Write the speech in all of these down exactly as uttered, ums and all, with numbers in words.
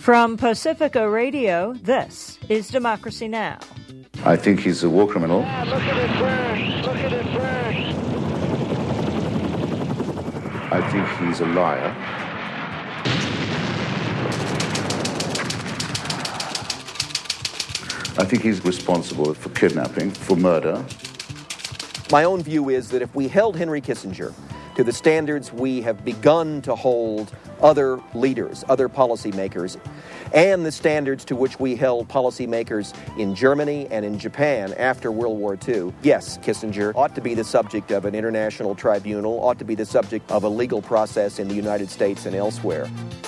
From Pacifica Radio, this is Democracy Now! I think he's a war criminal. Yeah, look at it burn. Look at it burn. I think he's a liar. I think he's responsible for kidnapping, for murder. My own view is that if we held Henry Kissinger to the standards we have begun to hold other leaders, other policymakers, and the standards to which we held policymakers in Germany and in Japan after World War Two, yes, Kissinger ought to be the subject of an international tribunal, ought to be the subject of a legal process in the United States and elsewhere.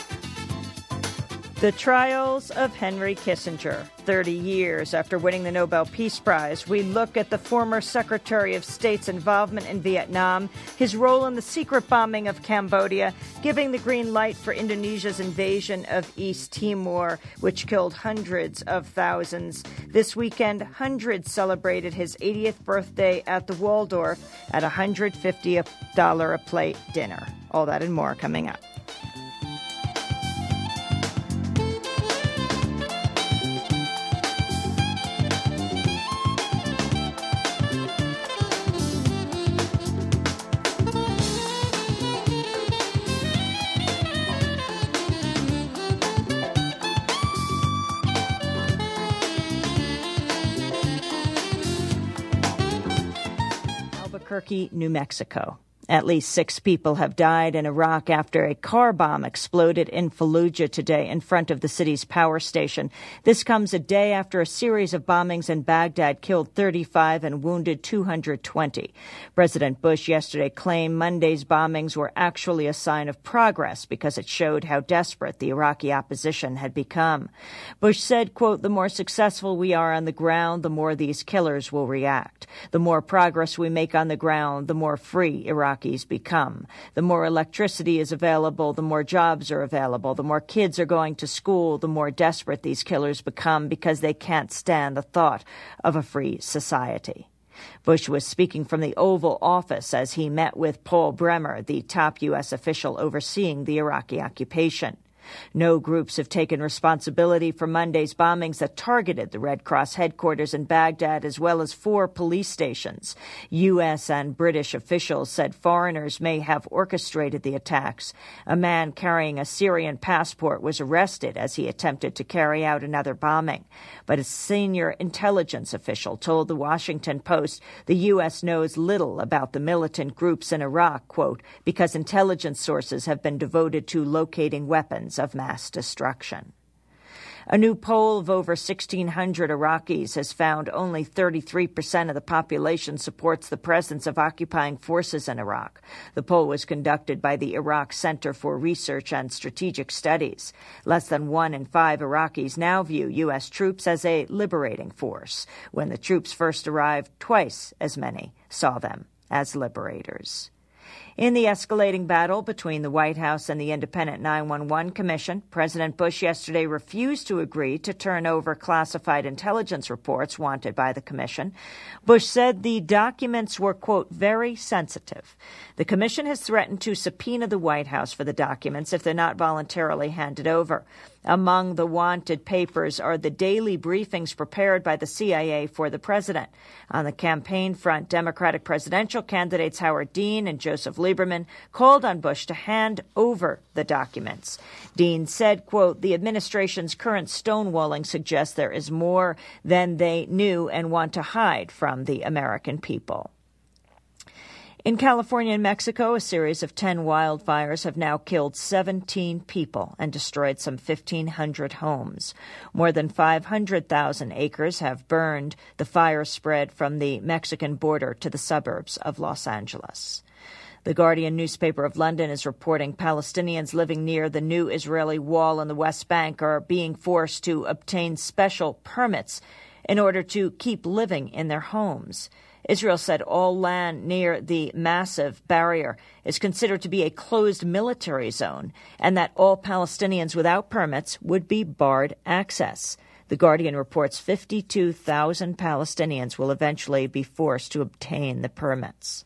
The trials of Henry Kissinger. thirty years after winning the Nobel Peace Prize, we look at the former Secretary of State's involvement in Vietnam, his role in the secret bombing of Cambodia, giving the green light for Indonesia's invasion of East Timor, which killed hundreds of thousands. This weekend, hundreds celebrated his eightieth birthday at the Waldorf at a one hundred fifty dollars a plate dinner. All that and more coming up. Albuquerque, New Mexico. At least six people have died in Iraq after a car bomb exploded in Fallujah today in front of the city's power station. This comes a day after a series of bombings in Baghdad killed thirty-five and wounded two hundred twenty. President Bush yesterday claimed Monday's bombings were actually a sign of progress because it showed how desperate the Iraqi opposition had become. Bush said, quote, "The more successful we are on the ground, the more these killers will react. The more progress we make on the ground, the more free Iraq become. The more electricity is available, the more jobs are available. The more kids are going to school, the more desperate these killers become because they can't stand the thought of a free society." Bush was speaking from the Oval Office as he met with Paul Bremer, the top U S official overseeing the Iraqi occupation. No groups have taken responsibility for Monday's bombings that targeted the Red Cross headquarters in Baghdad as well as four police stations. U S and British officials said foreigners may have orchestrated the attacks. A man carrying a Syrian passport was arrested as he attempted to carry out another bombing. But a senior intelligence official told the Washington Post the U S knows little about the militant groups in Iraq, quote, because intelligence sources have been devoted to locating weapons of mass destruction. A new poll of over sixteen hundred Iraqis has found only thirty-three percent of the population supports the presence of occupying forces in Iraq. The poll was conducted by the Iraq Center for Research and Strategic Studies. Less than one in five Iraqis now view U S troops as a liberating force. When the troops first arrived, twice as many saw them as liberators. In the escalating battle between the White House and the Independent nine one one Commission, President Bush yesterday refused to agree to turn over classified intelligence reports wanted by the Commission. Bush said the documents were, quote, very sensitive. The Commission has threatened to subpoena the White House for the documents if they're not voluntarily handed over. Among the wanted papers are the daily briefings prepared by the C I A for the president. On the campaign front, Democratic presidential candidates Howard Dean and Joseph Lieberman called on Bush to hand over the documents. Dean said, quote, "The administration's current stonewalling suggests there is more than they knew and want to hide from the American people." In California and Mexico, a series of ten wildfires have now killed seventeen people and destroyed some fifteen hundred homes. More than five hundred thousand acres have burned. The fire spread from the Mexican border to the suburbs of Los Angeles. The Guardian newspaper of London is reporting Palestinians living near the new Israeli wall in the West Bank are being forced to obtain special permits in order to keep living in their homes. Israel said all land near the massive barrier is considered to be a closed military zone and that all Palestinians without permits would be barred access. The Guardian reports fifty-two thousand Palestinians will eventually be forced to obtain the permits.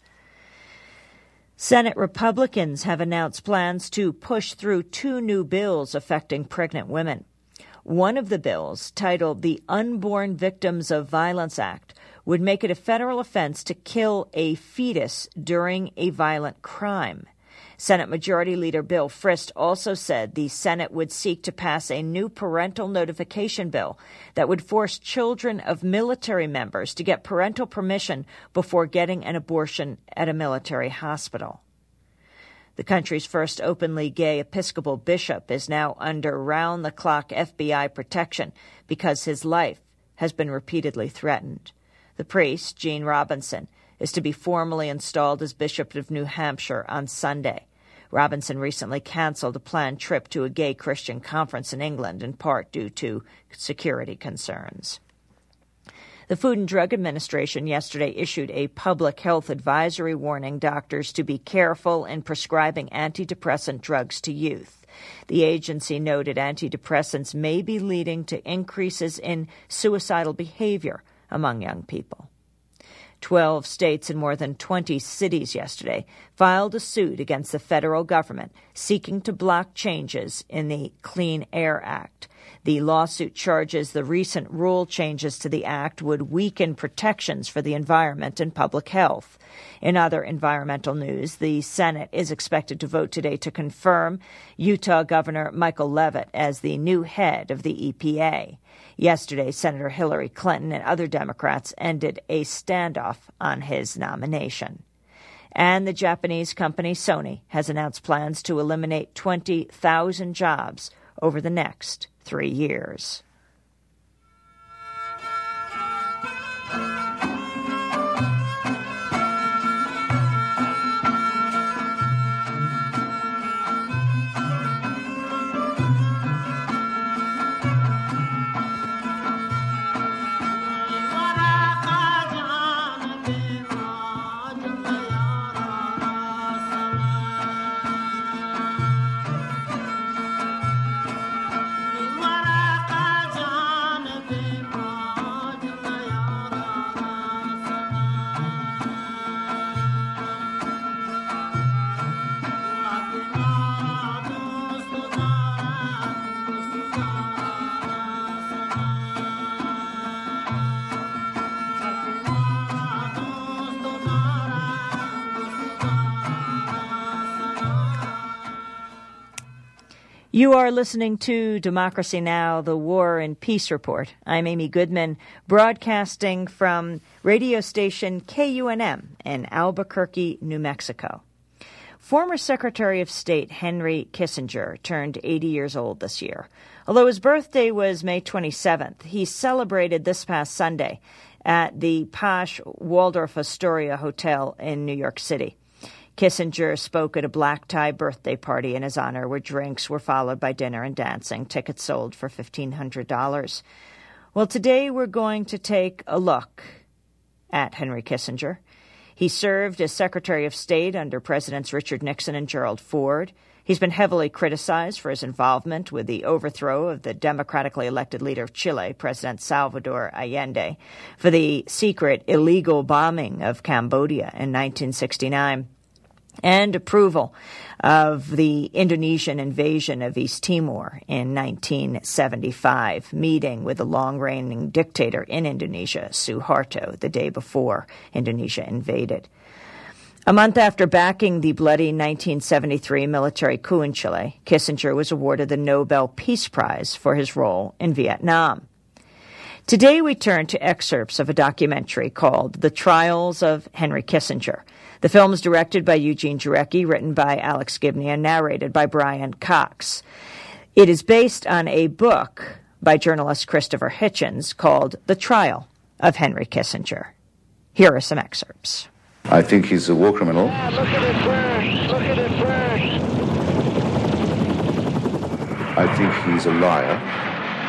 Senate Republicans have announced plans to push through two new bills affecting pregnant women. One of the bills, titled the Unborn Victims of Violence Act, would make it a federal offense to kill a fetus during a violent crime. Senate Majority Leader Bill Frist also said the Senate would seek to pass a new parental notification bill that would force children of military members to get parental permission before getting an abortion at a military hospital. The country's first openly gay Episcopal bishop is now under round-the-clock F B I protection because his life has been repeatedly threatened. The priest, Gene Robinson, is to be formally installed as Bishop of New Hampshire on Sunday. Robinson recently canceled a planned trip to a gay Christian conference in England, in part due to security concerns. The Food and Drug Administration yesterday issued a public health advisory warning doctors to be careful in prescribing antidepressant drugs to youth. The agency noted antidepressants may be leading to increases in suicidal behavior among young people. Twelve states and more than twenty cities yesterday filed a suit against the federal government seeking to block changes in the Clean Air Act. The lawsuit charges the recent rule changes to the act would weaken protections for the environment and public health. In other environmental news, the Senate is expected to vote today to confirm Utah Governor Michael Leavitt as the new head of the E P A. Yesterday, Senator Hillary Clinton and other Democrats ended a standoff on his nomination. And the Japanese company Sony has announced plans to eliminate twenty thousand jobs over the next three years. You are listening to Democracy Now!, the War and Peace Report. I'm Amy Goodman, broadcasting from radio station K U N M in Albuquerque, New Mexico. Former Secretary of State Henry Kissinger turned eighty years old this year. Although his birthday was May twenty-seventh, he celebrated this past Sunday at the posh Waldorf Astoria Hotel in New York City. Kissinger spoke at a black-tie birthday party in his honor where drinks were followed by dinner and dancing. Tickets sold for fifteen hundred dollars. Well, today we're going to take a look at Henry Kissinger. He served as Secretary of State under Presidents Richard Nixon and Gerald Ford. He's been heavily criticized for his involvement with the overthrow of the democratically elected leader of Chile, President Salvador Allende, for the secret illegal bombing of Cambodia in nineteen sixty-nine. And approval of the Indonesian invasion of East Timor in nineteen seventy-five, meeting with the long-reigning dictator in Indonesia, Suharto, the day before Indonesia invaded. A month after backing the bloody nineteen seventy-three military coup in Chile, Kissinger was awarded the Nobel Peace Prize for his role in Vietnam. Today we turn to excerpts of a documentary called The Trials of Henry Kissinger. The film is directed by Eugene Jarecki, written by Alex Gibney, and narrated by Brian Cox. It is based on a book by journalist Christopher Hitchens called The Trial of Henry Kissinger. Here are some excerpts. I think he's a war criminal. Yeah, look at it first. Look at it first. I think he's a liar.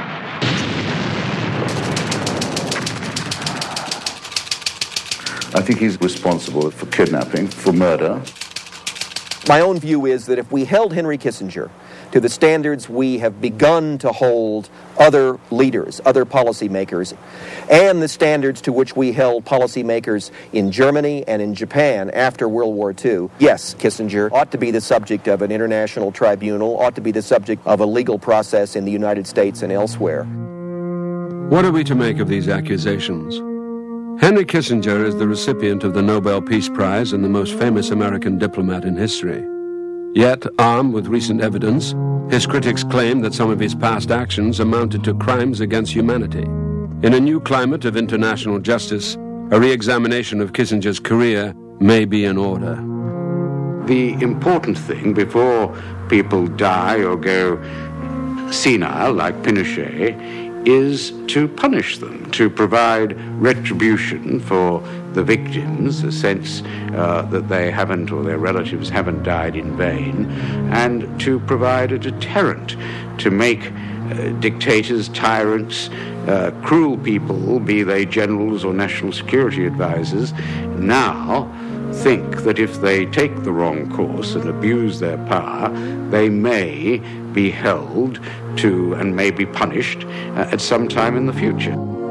I think he's responsible for kidnapping, for murder. My own view is that if we held Henry Kissinger to to the standards we have begun to hold other leaders, other policymakers, and the standards to which we held policymakers in Germany and in Japan after World War Two. Yes, Kissinger ought to be the subject of an international tribunal, ought to be the subject of a legal process in the United States and elsewhere. What are we to make of these accusations? Henry Kissinger is the recipient of the Nobel Peace Prize and the most famous American diplomat in history. Yet, armed with recent evidence, his critics claim that some of his past actions amounted to crimes against humanity. In a new climate of international justice, a re-examination of Kissinger's career may be in order. The important thing before people die or go senile, like Pinochet, is to punish them, to provide retribution for the victims, a sense uh, that they haven't or their relatives haven't died in vain, and to provide a deterrent, to make uh, dictators, tyrants, uh, cruel people, be they generals or national security advisors, now think that if they take the wrong course and abuse their power, they may be held to and may be punished uh, at some time in the future.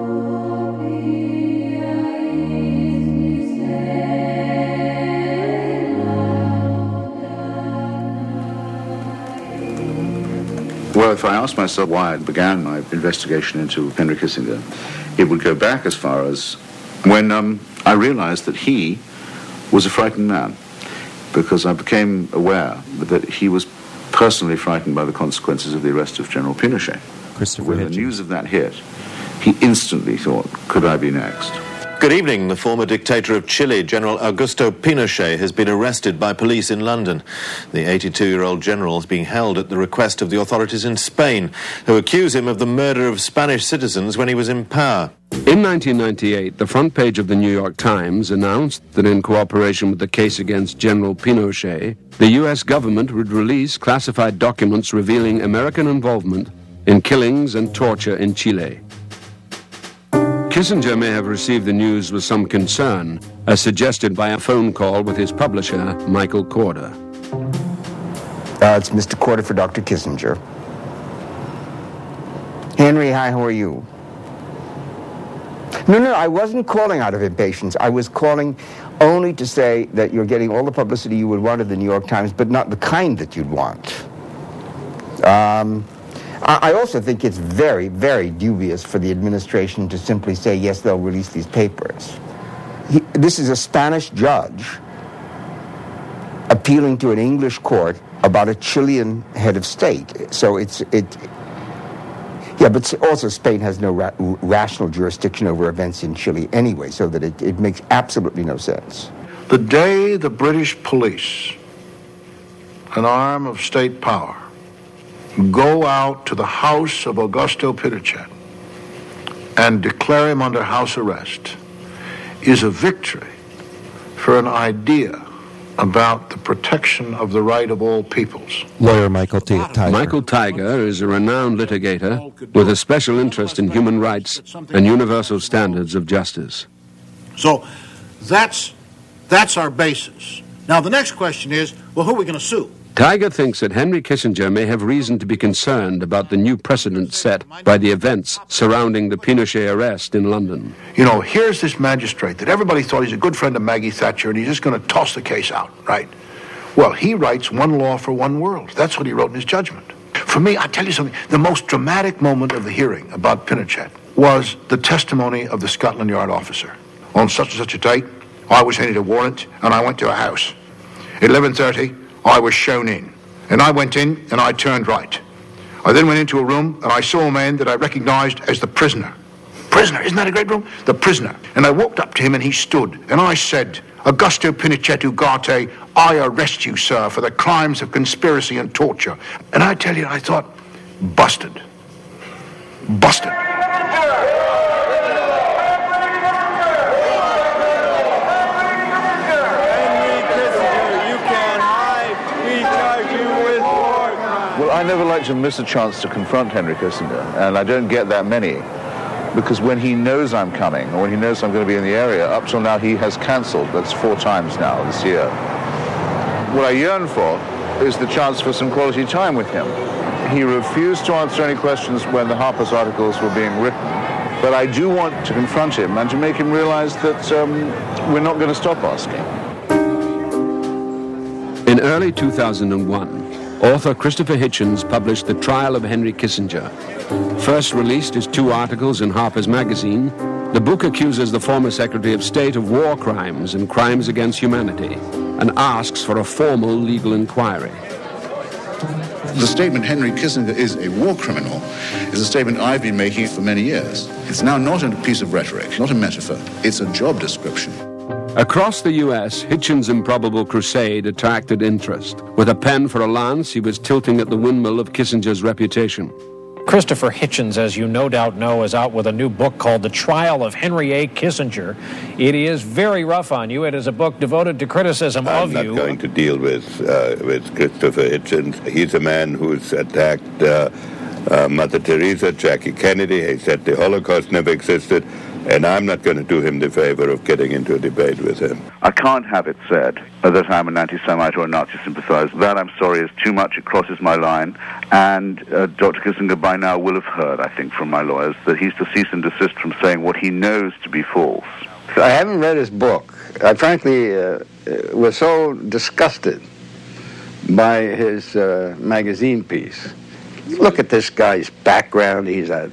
Well, if I asked myself why I began my investigation into Henry Kissinger, it would go back as far as when um, I realized that he was a frightened man, because I became aware that he was personally frightened by the consequences of the arrest of General Pinochet. Christopher When Hitchens. the news of that hit, he instantly thought, could I be next? Good evening. The former dictator of Chile, General Augusto Pinochet, has been arrested by police in London. The eighty-two-year-old general is being held at the request of the authorities in Spain, who accuse him of the murder of Spanish citizens when he was in power. In nineteen ninety-eight, the front page of the New York Times announced that in cooperation with the case against General Pinochet, the U S government would release classified documents revealing American involvement in killings and torture in Chile. Kissinger may have received the news with some concern, as suggested by a phone call with his publisher, Michael Korda. Uh, it's Mister Korda for Doctor Kissinger. Henry, hi, how are you? No, no, I wasn't calling out of impatience. I was calling only to say that you're getting all the publicity you would want at the New York Times, but not the kind that you'd want. Um... I also think it's very, very dubious for the administration to simply say, yes, they'll release these papers. He, this is a Spanish judge appealing to an English court about a Chilean head of state. So it's, it, yeah, but also Spain has no ra- rational jurisdiction over events in Chile anyway, so that it, it makes absolutely no sense. The day the British police, an arm of state power, go out to the house of Augusto Pinochet and declare him under house arrest is a victory for an idea about the protection of the right of all peoples. Lawyer Michael T- Tiger. Michael Tiger is a renowned litigator with a special interest in human rights and universal standards of justice. So that's, that's our basis. Now the next question is, well, who are we going to sue? Tiger thinks that Henry Kissinger may have reason to be concerned about the new precedent set by the events surrounding the Pinochet arrest in London. You know, here's this magistrate that everybody thought he's a good friend of Maggie Thatcher and he's just going to toss the case out, right? Well, he writes one law for one world. That's what he wrote in his judgment. For me, I tell you something, the most dramatic moment of the hearing about Pinochet was the testimony of the Scotland Yard officer. On such and such a date, I was handed a warrant and I went to a house. At eleven thirty, I was shown in, and I went in and I turned right. I then went into a room and I saw a man that I recognized as the prisoner. Prisoner, isn't that a great room? The prisoner. And I walked up to him and he stood, and I said, Augusto Pinochet Ugarte, I arrest you, sir, for the crimes of conspiracy and torture. And I tell you, I thought, busted. Busted. Well, I never like to miss a chance to confront Henry Kissinger, and I don't get that many, because when he knows I'm coming, or when he knows I'm going to be in the area, up till now he has cancelled. That's four times now this year. What I yearn for is the chance for some quality time with him. He refused to answer any questions when the Harper's articles were being written, but I do want to confront him and to make him realize that um, we're not going to stop asking. In early two thousand one, author Christopher Hitchens published The Trial of Henry Kissinger. First released as two articles in Harper's Magazine, the book accuses the former Secretary of State of war crimes and crimes against humanity and asks for a formal legal inquiry. The statement Henry Kissinger is a war criminal is a statement I've been making for many years. It's now not a piece of rhetoric, not a metaphor. It's a job description. Across the U S, Hitchens' improbable crusade attracted interest. With a pen for a lance, he was tilting at the windmill of Kissinger's reputation. Christopher Hitchens, as you no doubt know, is out with a new book called The Trial of Henry A. Kissinger. It is very rough on you. It is a book devoted to criticism I'm of you. I'm not going to deal with uh, with Christopher Hitchens. He's a man who's attacked uh, uh, Mother Teresa, Jackie Kennedy. He said the Holocaust never existed. And I'm not going to do him the favor of getting into a debate with him. I can't have it said that I'm an anti-Semite or a Nazi sympathizer. That, I'm sorry, is too much. It crosses my line. And uh, Doctor Kissinger by now will have heard, I think, from my lawyers, that he's to cease and desist from saying what he knows to be false. I haven't read his book. I frankly uh, was so disgusted by his uh, magazine piece. Look at this guy's background. He's a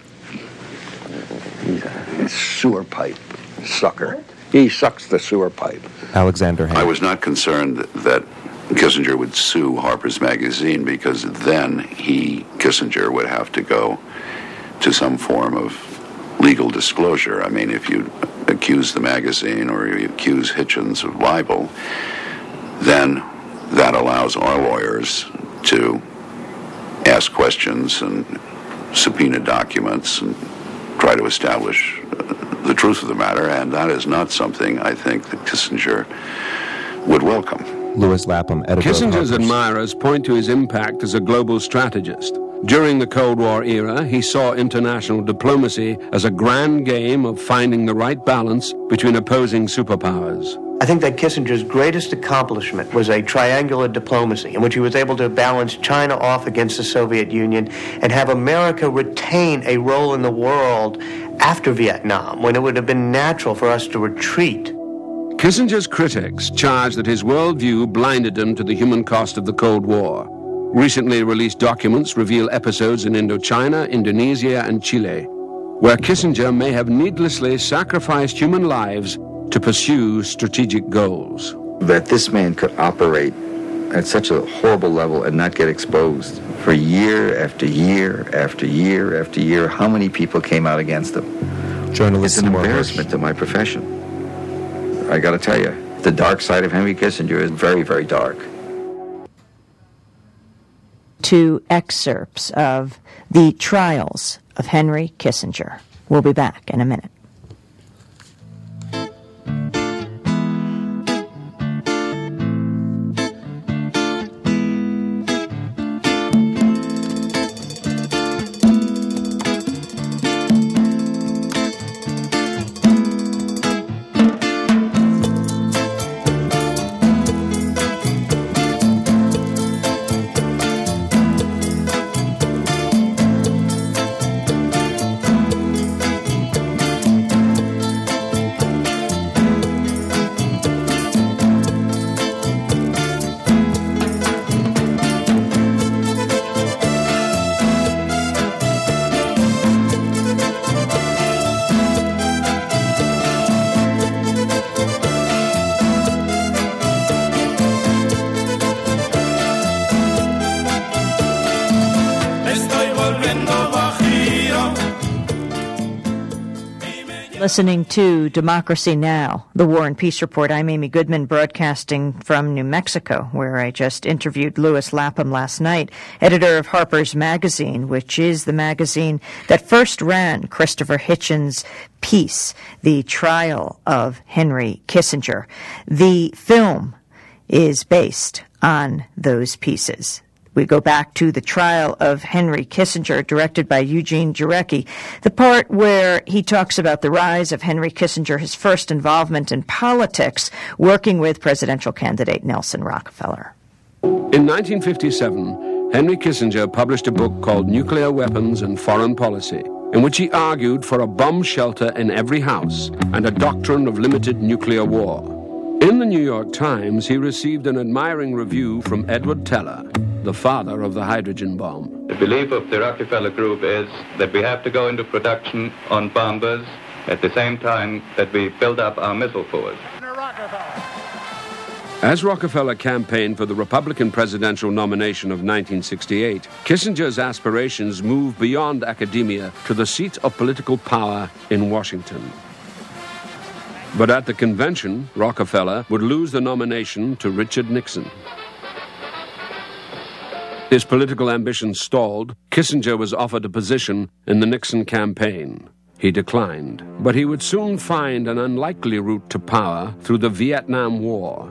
He's a sewer pipe sucker. He sucks the sewer pipe. Alexander Haig. I was not concerned that Kissinger would sue Harper's Magazine because then he, Kissinger, would have to go to some form of legal disclosure. I mean, if you accuse the magazine or you accuse Hitchens of libel, then that allows our lawyers to ask questions and subpoena documents and try to establish uh, the truth of the matter, and that is not something I think that Kissinger would welcome. Louis Lapham, editor Kissinger's of admirers point to his impact as a global strategist. During the Cold War era, he saw international diplomacy as a grand game of finding the right balance between opposing superpowers. I think that Kissinger's greatest accomplishment was a triangular diplomacy in which he was able to balance China off against the Soviet Union and have America retain a role in the world after Vietnam, when it would have been natural for us to retreat. Kissinger's critics charge that his worldview blinded him to the human cost of the Cold War. Recently released documents reveal episodes in Indochina, Indonesia, and Chile, where Kissinger may have needlessly sacrificed human lives to pursue strategic goals. That this man could operate at such a horrible level and not get exposed for year after year after year after year. How many people came out against him? Journalist It's an Seymour embarrassment to my profession. I got to tell you, the dark side of Henry Kissinger is very, very dark. Two excerpts of The Trials of Henry Kissinger. We'll be back in a minute. Listening to Democracy Now!, the War and Peace Report. I'm Amy Goodman, broadcasting from New Mexico, where I just interviewed Louis Lapham last night, editor of Harper's Magazine, which is the magazine that first ran Christopher Hitchens' piece, The Trial of Henry Kissinger. The film is based on those pieces. We go back to The Trial of Henry Kissinger, directed by Eugene Jarecki, the part where he talks about the rise of Henry Kissinger, his first involvement in politics, working with presidential candidate Nelson Rockefeller. In nineteen fifty-seven, Henry Kissinger published a book called Nuclear Weapons and Foreign Policy, in which he argued for a bomb shelter in every house and a doctrine of limited nuclear war. In the New York Times, he received an admiring review from Edward Teller, the father of the hydrogen bomb. The belief of the Rockefeller Group is that we have to go into production on bombers at the same time that we build up our missile force. As Rockefeller campaigned for the Republican presidential nomination of nineteen sixty-eight, Kissinger's aspirations moved beyond academia to the seat of political power in Washington. But at the convention, Rockefeller would lose the nomination to Richard Nixon. His political ambitions stalled. Kissinger was offered a position in the Nixon campaign. He declined, but he would soon find an unlikely route to power through the Vietnam War.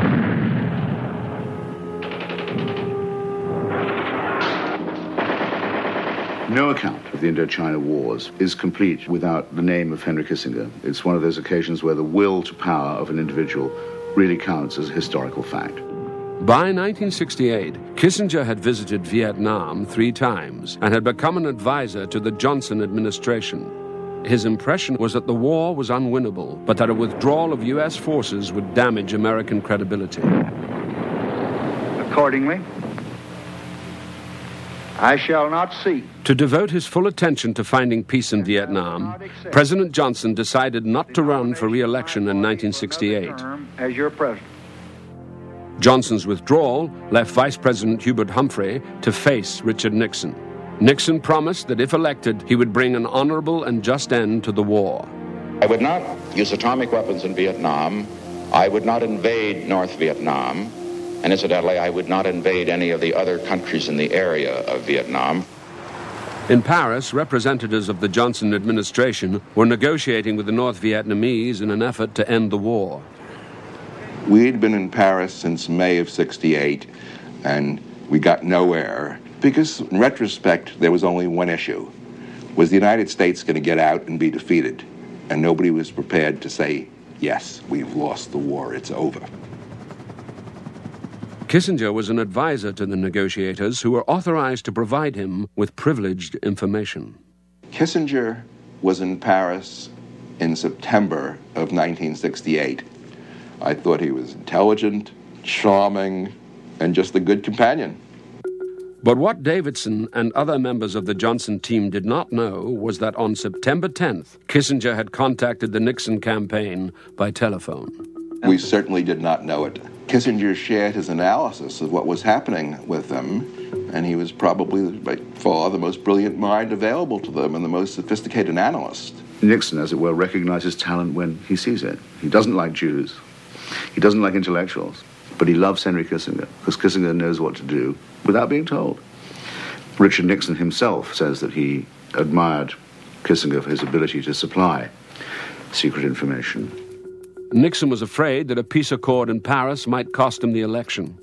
No account of the Indochina Wars is complete without the name of Henry Kissinger. It's one of those occasions where the will to power of an individual really counts as a historical fact. By nineteen sixty-eight, Kissinger had visited Vietnam three times and had become an advisor to the Johnson administration. His impression was that the war was unwinnable, but that a withdrawal of U S forces would damage American credibility. Accordingly, I shall not seek. To devote his full attention to finding peace in Vietnam, President Johnson decided not to run for re-election in nineteen sixty-eight. As your president. Johnson's withdrawal left Vice President Hubert Humphrey to face Richard Nixon. Nixon promised that if elected, he would bring an honorable and just end to the war. I would not use atomic weapons in Vietnam. I would not invade North Vietnam. And incidentally, I would not invade any of the other countries in the area of Vietnam. In Paris, representatives of the Johnson administration were negotiating with the North Vietnamese in an effort to end the war. We'd been in Paris since May of sixty-eight, and we got nowhere. Because, in retrospect, there was only one issue. Was the United States going to get out and be defeated? And nobody was prepared to say, yes, we've lost the war, it's over. Kissinger was an advisor to the negotiators who were authorized to provide him with privileged information. Kissinger was in Paris in September of nineteen sixty-eight. I thought he was intelligent, charming, and just a good companion. But what Davidson and other members of the Johnson team did not know was that on September tenth, Kissinger had contacted the Nixon campaign by telephone. We certainly did not know it. Kissinger shared his analysis of what was happening with them, and he was probably by far the most brilliant mind available to them and the most sophisticated analyst. Nixon, as it were, recognizes talent when he sees it. He doesn't like Jews. He doesn't like intellectuals. But he loves Henry Kissinger, because Kissinger knows what to do without being told. Richard Nixon himself says that he admired Kissinger for his ability to supply secret information. Nixon was afraid that a peace accord in Paris might cost him the election.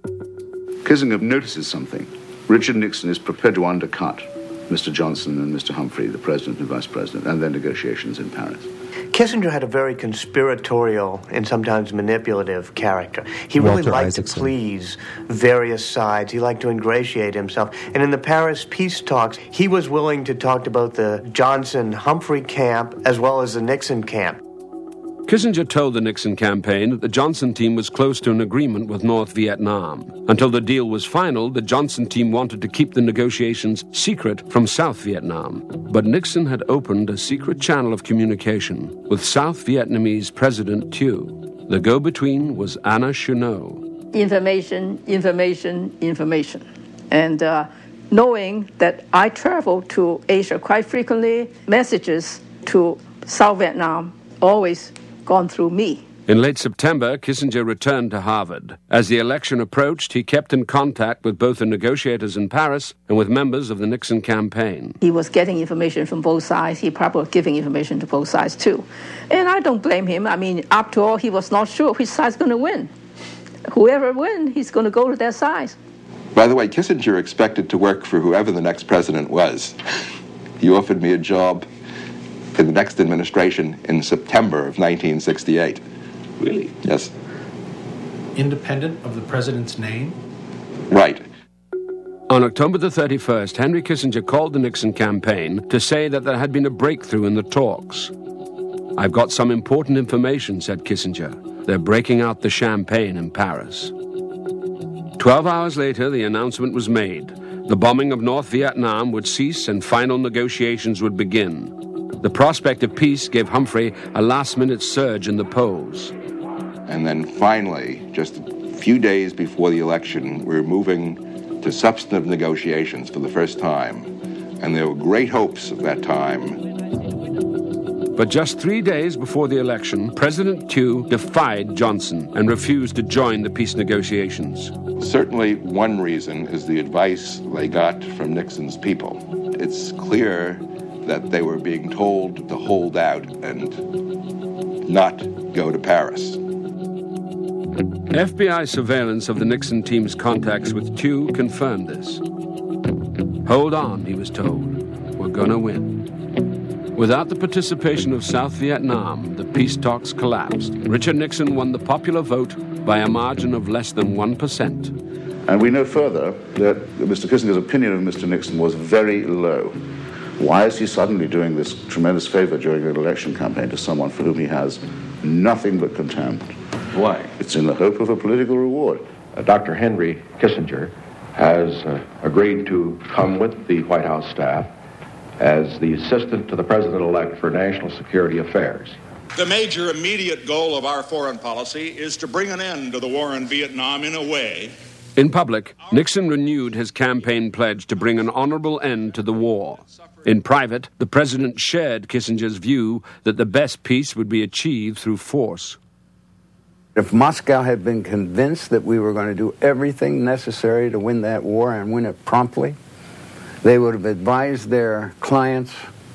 Kissinger notices something. Richard Nixon is prepared to undercut Mister Johnson and Mister Humphrey, the president and vice president, and their negotiations in Paris. Kissinger had a very conspiratorial and sometimes manipulative character. He really Walter liked Isaacson. to please various sides. He liked to ingratiate himself. And in the Paris peace talks, he was willing to talk about the Johnson-Humphrey camp as well as the Nixon camp. Kissinger told the Nixon campaign that the Johnson team was close to an agreement with North Vietnam. Until the deal was final, the Johnson team wanted to keep the negotiations secret from South Vietnam. But Nixon had opened a secret channel of communication with South Vietnamese President Thieu. The go-between was Anna Chennault. Information, information, information. And uh, knowing that I travel to Asia quite frequently, messages to South Vietnam always gone through me. In late September, Kissinger returned to Harvard. As the election approached, he kept in contact with both the negotiators in Paris and with members of the Nixon campaign. He was getting information from both sides. He probably was giving information to both sides, too. And I don't blame him. I mean, after all, he was not sure which side's going to win. Whoever wins, he's going to go to their side. By the way, Kissinger expected to work for whoever the next president was. He offered me a job in the next administration in September of nineteen sixty-eight. Really? Yes. Independent of the president's name? Right. On October the thirty-first, Henry Kissinger called the Nixon campaign to say that there had been a breakthrough in the talks. "I've got some important information," said Kissinger. "They're breaking out the champagne in Paris." Twelve hours later, the announcement was made. The bombing of North Vietnam would cease and final negotiations would begin. The prospect of peace gave Humphrey a last-minute surge in the polls. And then finally, just a few days before the election, we were moving to substantive negotiations for the first time. And there were great hopes at that time. But just three days before the election, President Thieu defied Johnson and refused to join the peace negotiations. Certainly one reason is the advice they got from Nixon's people. It's clear that they were being told to hold out and not go to Paris. F B I surveillance of the Nixon team's contacts with Thieu confirmed this. "Hold on," he was told. "We're gonna win." Without the participation of South Vietnam, the peace talks collapsed. Richard Nixon won the popular vote by a margin of less than one percent. And we know further that Mister Kissinger's opinion of Mister Nixon was very low. Why is he suddenly doing this tremendous favor during an election campaign to someone for whom he has nothing but contempt? Why? It's in the hope of a political reward. Uh, Doctor Henry Kissinger has uh, agreed to come with the White House staff as the assistant to the president-elect for national security affairs. The major immediate goal of our foreign policy is to bring an end to the war in Vietnam in a way. In public, Nixon renewed his campaign pledge to bring an honorable end to the war. In private, the president shared Kissinger's view that the best peace would be achieved through force. If Moscow had been convinced that we were going to do everything necessary to win that war and win it promptly, they would have advised their clients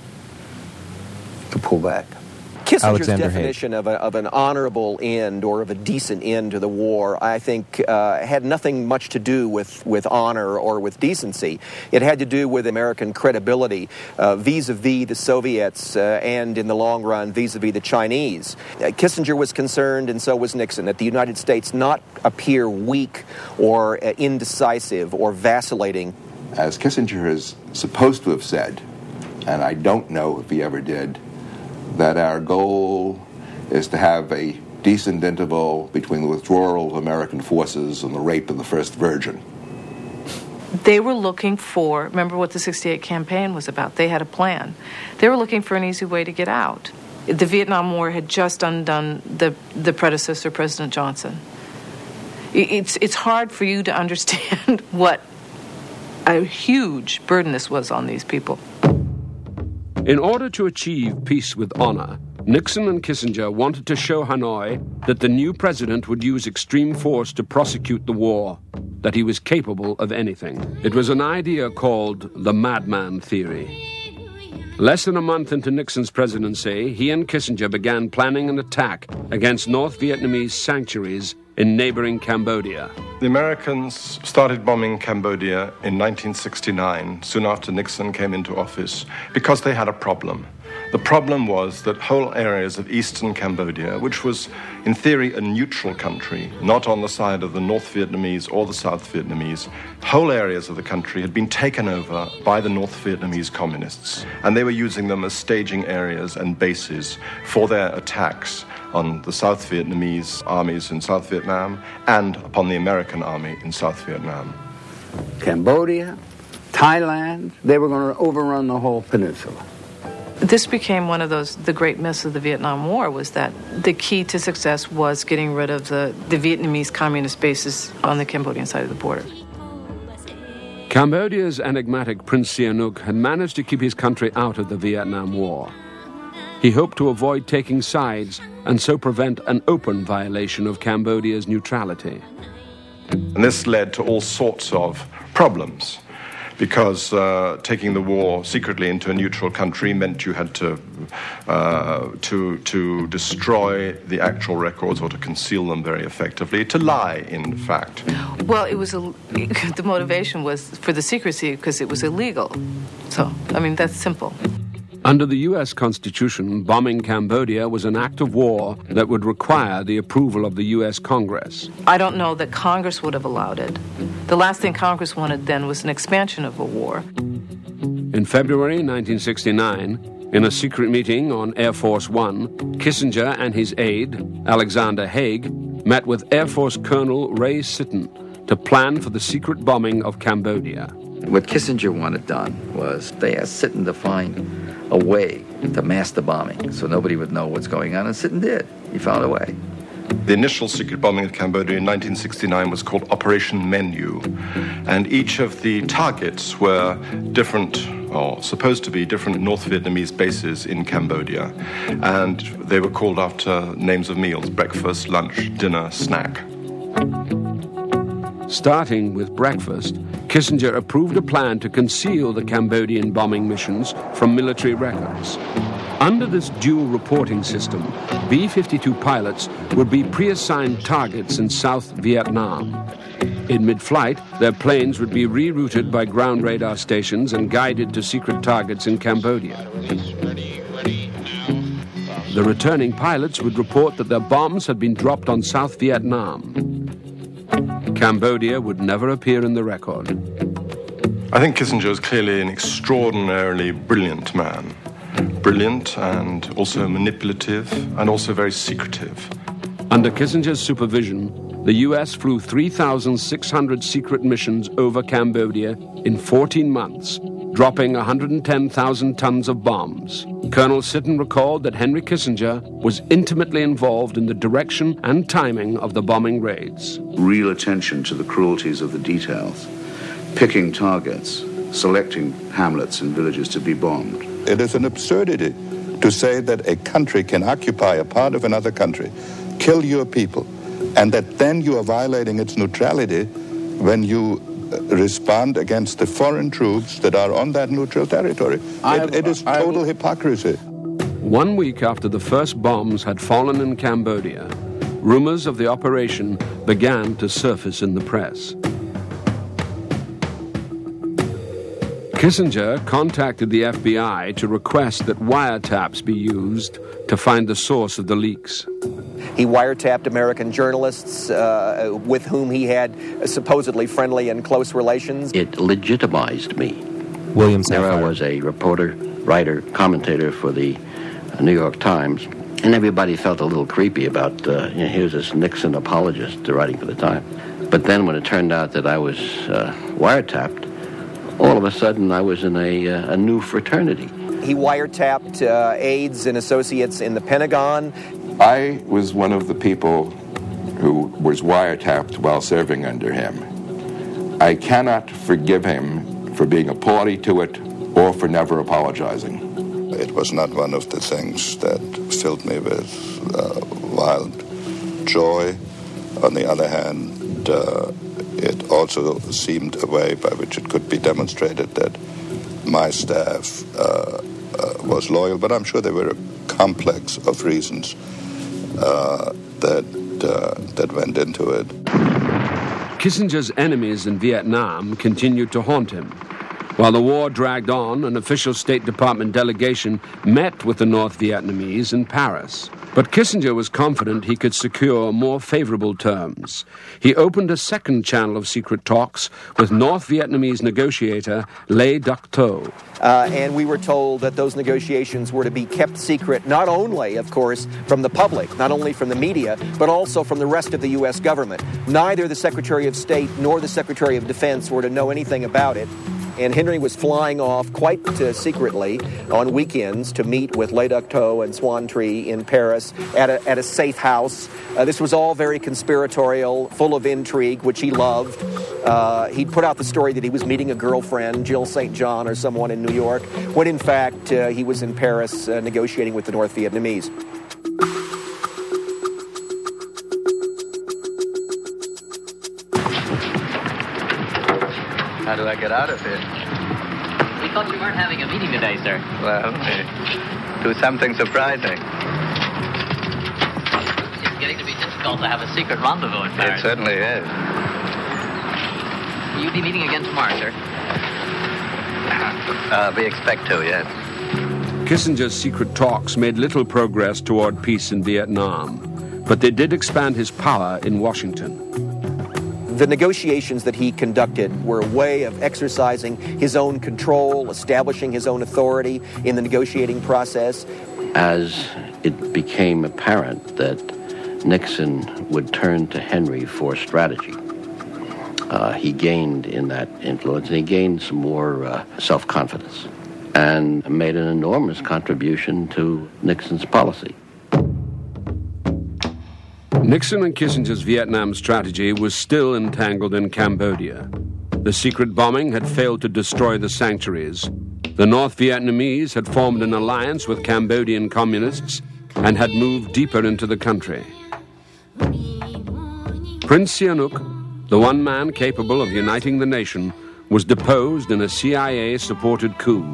to pull back. Kissinger's Alexander definition of, a, of an honorable end or of a decent end to the war, I think, uh, had nothing much to do with, with honor or with decency. It had to do with American credibility uh, vis-a-vis the Soviets uh, and, in the long run, vis-a-vis the Chinese. Uh, Kissinger was concerned, and so was Nixon, that the United States not appear weak or uh, indecisive or vacillating. As Kissinger is supposed to have said, and I don't know if he ever did, that our goal is to have a decent interval between the withdrawal of American forces and the rape of the first virgin. They were looking for, remember what the sixty-eight campaign was about. They had a plan. They were looking for an easy way to get out. The Vietnam War had just undone the, the predecessor, President Johnson. It's, it's hard for you to understand what a huge burden this was on these people. In order to achieve peace with honor, Nixon and Kissinger wanted to show Hanoi that the new president would use extreme force to prosecute the war, that he was capable of anything. It was an idea called the madman theory. Less than a month into Nixon's presidency, he and Kissinger began planning an attack against North Vietnamese sanctuaries in neighboring Cambodia. The Americans started bombing Cambodia in nineteen sixty-nine, soon after Nixon came into office, because they had a problem. The problem was that whole areas of eastern Cambodia, which was in theory a neutral country, not on the side of the North Vietnamese or the South Vietnamese, whole areas of the country had been taken over by the North Vietnamese communists, and they were using them as staging areas and bases for their attacks on the South Vietnamese armies in South Vietnam and upon the American army in South Vietnam. Cambodia, Thailand, they were going to overrun the whole peninsula. This became one of those, the great myths of the Vietnam War, was that the key to success was getting rid of the, the Vietnamese communist bases on the Cambodian side of the border. Cambodia's enigmatic Prince Sihanouk had managed to keep his country out of the Vietnam War. He hoped to avoid taking sides and so prevent an open violation of Cambodia's neutrality. And this led to all sorts of problems, because uh, taking the war secretly into a neutral country meant you had to, uh, to, to destroy the actual records or to conceal them very effectively, to lie, in fact. Well, it was a, the motivation was for the secrecy because it was illegal. So, I mean, that's simple. Under the U S Constitution, bombing Cambodia was an act of war that would require the approval of the U S Congress. I don't know that Congress would have allowed it. The last thing Congress wanted then was an expansion of a war. In February nineteen sixty-nine, in a secret meeting on Air Force One, Kissinger and his aide, Alexander Haig, met with Air Force Colonel Ray Sitton to plan for the secret bombing of Cambodia. What Kissinger wanted done was they asked Sitton to find a way to mask the bombing so nobody would know what's going on, and Sitton did. He found a way. The initial secret bombing of Cambodia in nineteen sixty-nine was called Operation Menu, and each of the targets were different, or supposed to be different North Vietnamese bases in Cambodia, and they were called after names of meals: breakfast, lunch, dinner, snack. Starting with breakfast, Kissinger approved a plan to conceal the Cambodian bombing missions from military records. Under this dual reporting system, B fifty-two pilots would be pre-assigned targets in South Vietnam. In mid-flight, their planes would be rerouted by ground radar stations and guided to secret targets in Cambodia. The returning pilots would report that their bombs had been dropped on South Vietnam. Cambodia would never appear in the record. I think Kissinger is clearly an extraordinarily brilliant man. Brilliant and also manipulative and also very secretive. Under Kissinger's supervision, the U S flew three thousand six hundred secret missions over Cambodia in fourteen months, dropping one hundred ten thousand tons of bombs. Colonel Sitton recalled that Henry Kissinger was intimately involved in the direction and timing of the bombing raids. Real attention to the cruelties of the details, picking targets, selecting hamlets and villages to be bombed. It is an absurdity to say that a country can occupy a part of another country, kill your people, and that then you are violating its neutrality when you respond against the foreign troops that are on that neutral territory. It, it is total hypocrisy. One week after the first bombs had fallen in Cambodia, rumors of the operation began to surface in the press. Kissinger contacted the F B I to request that wiretaps be used to find the source of the leaks. He wiretapped American journalists uh, with whom he had supposedly friendly and close relations. It legitimized me. William There I was a reporter, writer, commentator for the New York Times, and everybody felt a little creepy about, uh, you know, here's this Nixon apologist writing for the Times. But then when it turned out that I was uh, wiretapped, all of a sudden I was in a, uh, a new fraternity. He wiretapped uh, aides and associates in the Pentagon. I was one of the people who was wiretapped while serving under him. I cannot forgive him for being a party to it or for never apologizing. It was not one of the things that filled me with uh, wild joy. On the other hand, uh, it also seemed a way by which it could be demonstrated that my staff uh, uh, was loyal, but I'm sure there were a complex of reasons uh, that uh, that went into it. Kissinger's enemies in Vietnam continued to haunt him. While the war dragged on, an official State Department delegation met with the North Vietnamese in Paris. But Kissinger was confident he could secure more favorable terms. He opened a second channel of secret talks with North Vietnamese negotiator Le Duc Tho. Uh, and we were told that those negotiations were to be kept secret, not only, of course, from the public, not only from the media, but also from the rest of the U S government. Neither the Secretary of State nor the Secretary of Defense were to know anything about it. And Henry was flying off quite uh, secretly on weekends to meet with Le Duc Tho and Swan Tree in Paris at a, at a safe house. Uh, this was all very conspiratorial, full of intrigue, which he loved. Uh, he'd put out the story that he was meeting a girlfriend, Jill Saint John or someone in New York, when in fact uh, he was in Paris uh, negotiating with the North Vietnamese. How do I get out of here? We thought you weren't having a meeting today, sir. Well, uh, do something surprising. It's getting to be difficult to have a secret rendezvous in Paris. It certainly is. Will you be meeting again tomorrow, sir? Uh, we expect to, yes. Kissinger's secret talks made little progress toward peace in Vietnam, but they did expand his power in Washington. The negotiations that he conducted were a way of exercising his own control, establishing his own authority in the negotiating process. As it became apparent that Nixon would turn to Henry for strategy, uh, he gained in that influence, and he gained some more uh, self-confidence and made an enormous contribution to Nixon's policy. Nixon and Kissinger's Vietnam strategy was still entangled in Cambodia. The secret bombing had failed to destroy the sanctuaries. The North Vietnamese had formed an alliance with Cambodian communists and had moved deeper into the country. Prince Sihanouk, the one man capable of uniting the nation, was deposed in a C I A-supported coup.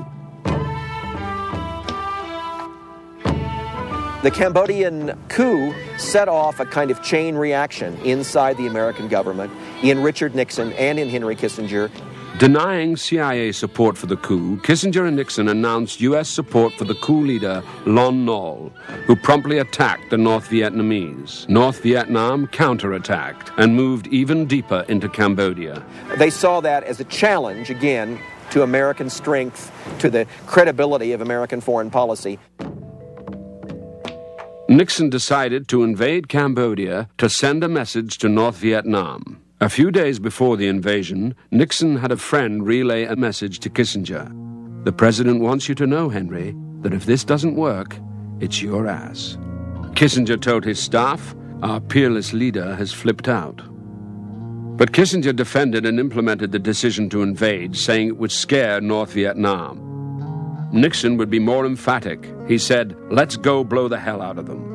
The Cambodian coup set off a kind of chain reaction inside the American government, in Richard Nixon and in Henry Kissinger. Denying C I A support for the coup, Kissinger and Nixon announced U S support for the coup leader Lon Nol, who promptly attacked the North Vietnamese. North Vietnam counterattacked and moved even deeper into Cambodia. They saw that as a challenge, again, to American strength, to the credibility of American foreign policy. Nixon decided to invade Cambodia to send a message to North Vietnam. A few days before the invasion, Nixon had a friend relay a message to Kissinger. The president wants you to know, Henry, that if this doesn't work, it's your ass. Kissinger told his staff, our peerless leader has flipped out. But Kissinger defended and implemented the decision to invade, saying it would scare North Vietnam. Nixon would be more emphatic. He said, let's go blow the hell out of them.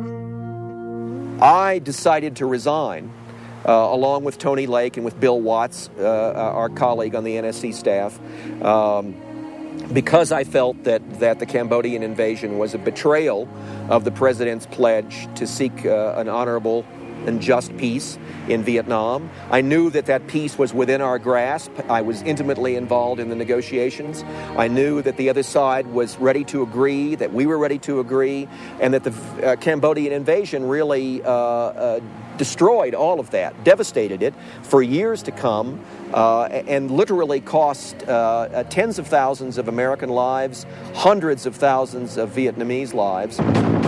I decided to resign, uh, along with Tony Lake and with Bill Watts, uh, our colleague on the N S C staff, um, because I felt that, that the Cambodian invasion was a betrayal of the president's pledge to seek uh, an honorable and just peace in Vietnam. I knew that that peace was within our grasp. I was intimately involved in the negotiations. I knew that the other side was ready to agree, that we were ready to agree, and that the uh, Cambodian invasion really uh, uh, destroyed all of that, devastated it for years to come, uh, and literally cost uh, uh, tens of thousands of American lives, hundreds of thousands of Vietnamese lives.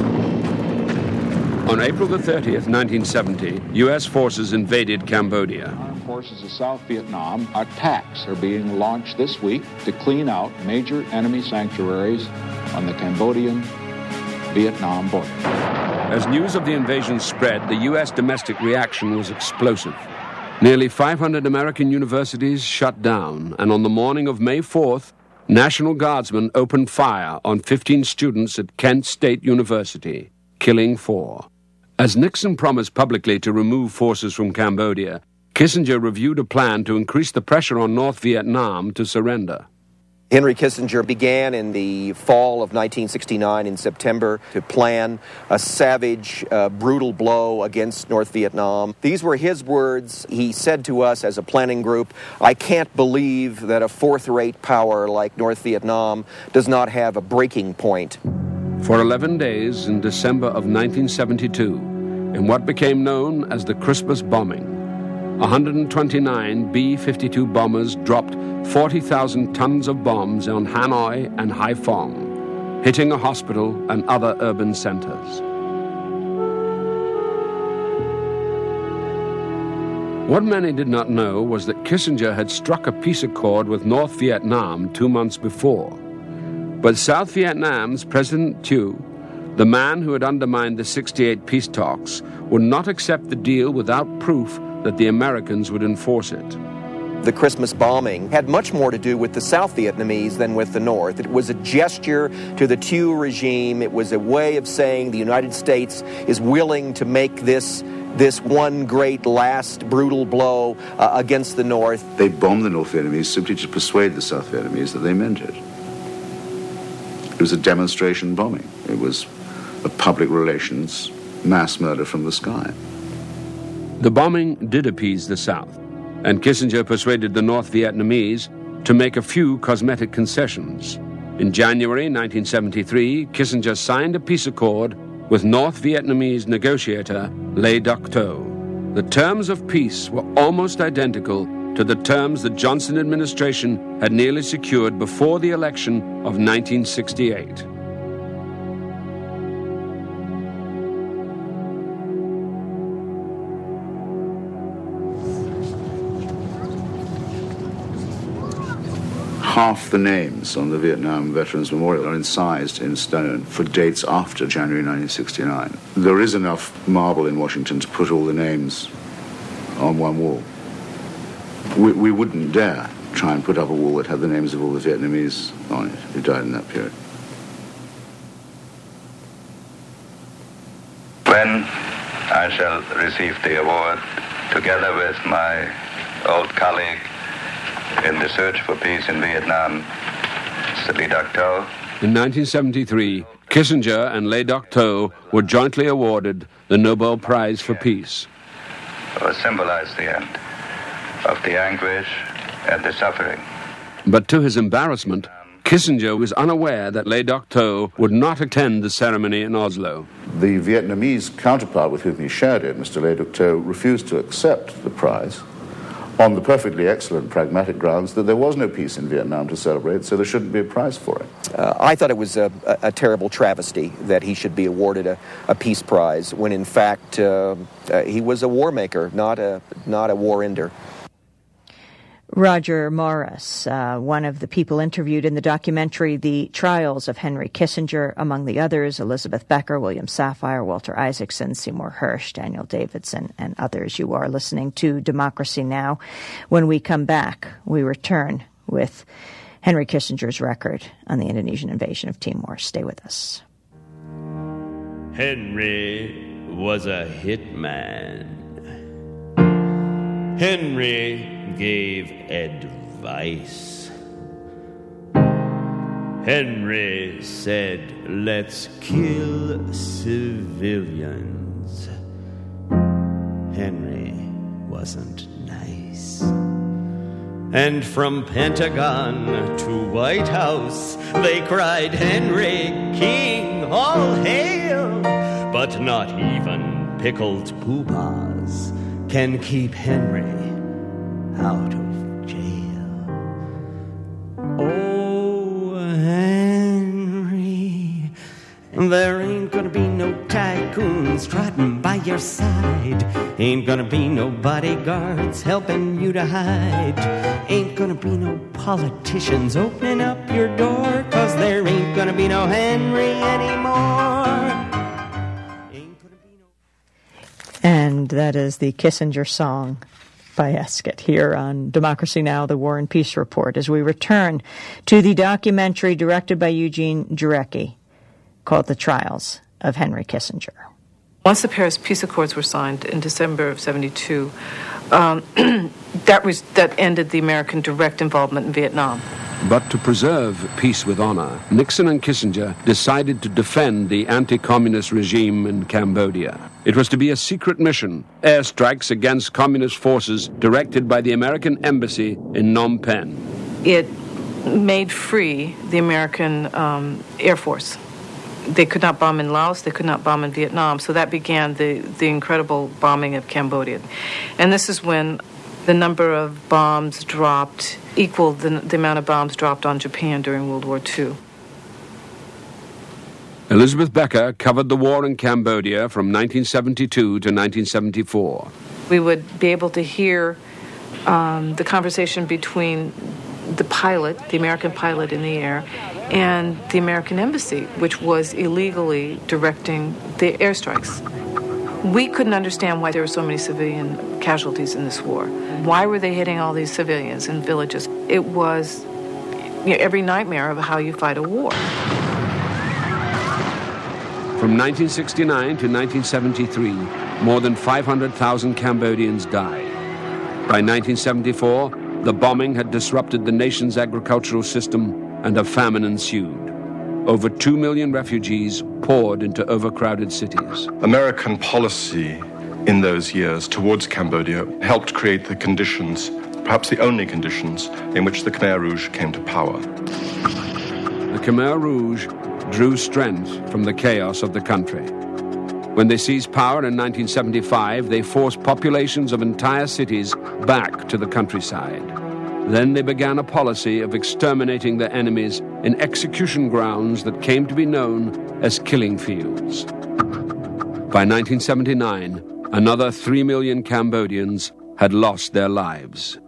On April the thirtieth, nineteen seventy, U S forces invaded Cambodia. Armed forces of South Vietnam, attacks are being launched this week to clean out major enemy sanctuaries on the Cambodian-Vietnam border. As news of the invasion spread, the U S domestic reaction was explosive. Nearly five hundred American universities shut down, and on the morning of May fourth, National Guardsmen opened fire on fifteen students at Kent State University, killing four. As Nixon promised publicly to remove forces from Cambodia, Kissinger reviewed a plan to increase the pressure on North Vietnam to surrender. Henry Kissinger began in the fall of nineteen sixty-nine, in September, to plan a savage, uh, brutal blow against North Vietnam. These were his words. He said to us as a planning group, I can't believe that a fourth-rate power like North Vietnam does not have a breaking point. For eleven days in December of nineteen seventy-two, in what became known as the Christmas bombing, one hundred twenty-nine B fifty-two bombers dropped forty thousand tons of bombs on Hanoi and Haiphong, hitting a hospital and other urban centers. What many did not know was that Kissinger had struck a peace accord with North Vietnam two months before. But South Vietnam's President Thieu, the man who had undermined the sixty-eight peace talks, would not accept the deal without proof that the Americans would enforce it. The Christmas bombing had much more to do with the South Vietnamese than with the North. It was a gesture to the Thieu regime. It was a way of saying the United States is willing to make this this one great last brutal blow uh, against the North. They bombed the North Vietnamese simply to persuade the South Vietnamese that they meant it. It was a demonstration bombing. It was a public relations mass murder from the sky. The bombing did appease the South, and Kissinger persuaded the North Vietnamese to make a few cosmetic concessions. In January nineteen seventy-three, Kissinger signed a peace accord with North Vietnamese negotiator Le Duc Tho. The terms of peace were almost identical to the terms the Johnson administration had nearly secured before the election of nineteen sixty-eight. Half the names on the Vietnam Veterans Memorial are incised in stone for dates after January nineteen sixty-nine. There is enough marble in Washington to put all the names on one wall. We, we wouldn't dare try and put up a wall that had the names of all the Vietnamese on it who died in that period. When I shall receive the award, together with my old colleague in the search for peace in Vietnam, Mister Le Duc Tho. In nineteen seventy-three, Kissinger and Le Duc Tho were jointly awarded the Nobel Prize for Peace. Or symbolize the end of the anguish and the suffering. But to his embarrassment, Kissinger was unaware that Le Duc Tho would not attend the ceremony in Oslo. The Vietnamese counterpart with whom he shared it, Mister Le Duc Tho, refused to accept the prize on the perfectly excellent pragmatic grounds that there was no peace in Vietnam to celebrate, so there shouldn't be a prize for it. Uh, I thought it was a, a, a terrible travesty that he should be awarded a, a peace prize when, in fact, uh, uh, he was a war maker, not a, not a war ender. Roger Morris, uh, one of the people interviewed in the documentary The Trials of Henry Kissinger, among the others, Elizabeth Becker, William Safire, Walter Isaacson, Seymour Hersh, Daniel Davidson, and others. You are listening to Democracy Now! When we come back, we return with Henry Kissinger's record on the Indonesian invasion of Timor. Stay with us. Henry was a hitman. Henry gave advice. Henry said, let's kill civilians. Henry wasn't nice. And from Pentagon to White House, they cried, Henry, King, all hail! But not even pickled poobahs can keep Henry out of jail. Oh, Henry, there ain't gonna be no tycoons trotting by your side. Ain't gonna be no bodyguards helping you to hide. Ain't gonna be no politicians opening up your door, 'cause there ain't gonna be no Henry anymore. Ain't gonna be no... And that is the Kissinger song by Esket here on Democracy Now!, the War and Peace Report, as we return to the documentary directed by Eugene Jarecki called The Trials of Henry Kissinger. Once the Paris Peace Accords were signed in December of seventy-two, um, that was that ended the American direct involvement in Vietnam. But to preserve peace with honor, Nixon and Kissinger decided to defend the anti-communist regime in Cambodia. It was to be a secret mission, airstrikes against communist forces directed by the American embassy in Phnom Penh. It made free the American um, Air Force. They could not bomb in Laos, they could not bomb in Vietnam, so that began the, the incredible bombing of Cambodia. And this is when the number of bombs dropped equaled the, the amount of bombs dropped on Japan during World War Two. Elizabeth Becker covered the war in Cambodia from nineteen seventy-two to nineteen seventy-four. We would be able to hear um, the conversation between the pilot, the American pilot in the air, and the American embassy, which was illegally directing the airstrikes. We couldn't understand why there were so many civilian casualties in this war. Why were they hitting all these civilians in villages? It was, you know, every nightmare of how you fight a war. From nineteen sixty-nine to nineteen seventy-three, more than five hundred thousand Cambodians died. By nineteen seventy-four, the bombing had disrupted the nation's agricultural system and a famine ensued. Over two million refugees poured into overcrowded cities. American policy in those years towards Cambodia helped create the conditions, perhaps the only conditions, in which the Khmer Rouge came to power. The Khmer Rouge drew strength from the chaos of the country. When they seized power in nineteen seventy-five, they forced populations of entire cities back to the countryside. Then they began a policy of exterminating their enemies in execution grounds that came to be known as killing fields. By nineteen seventy-nine, another three million Cambodians had lost their lives.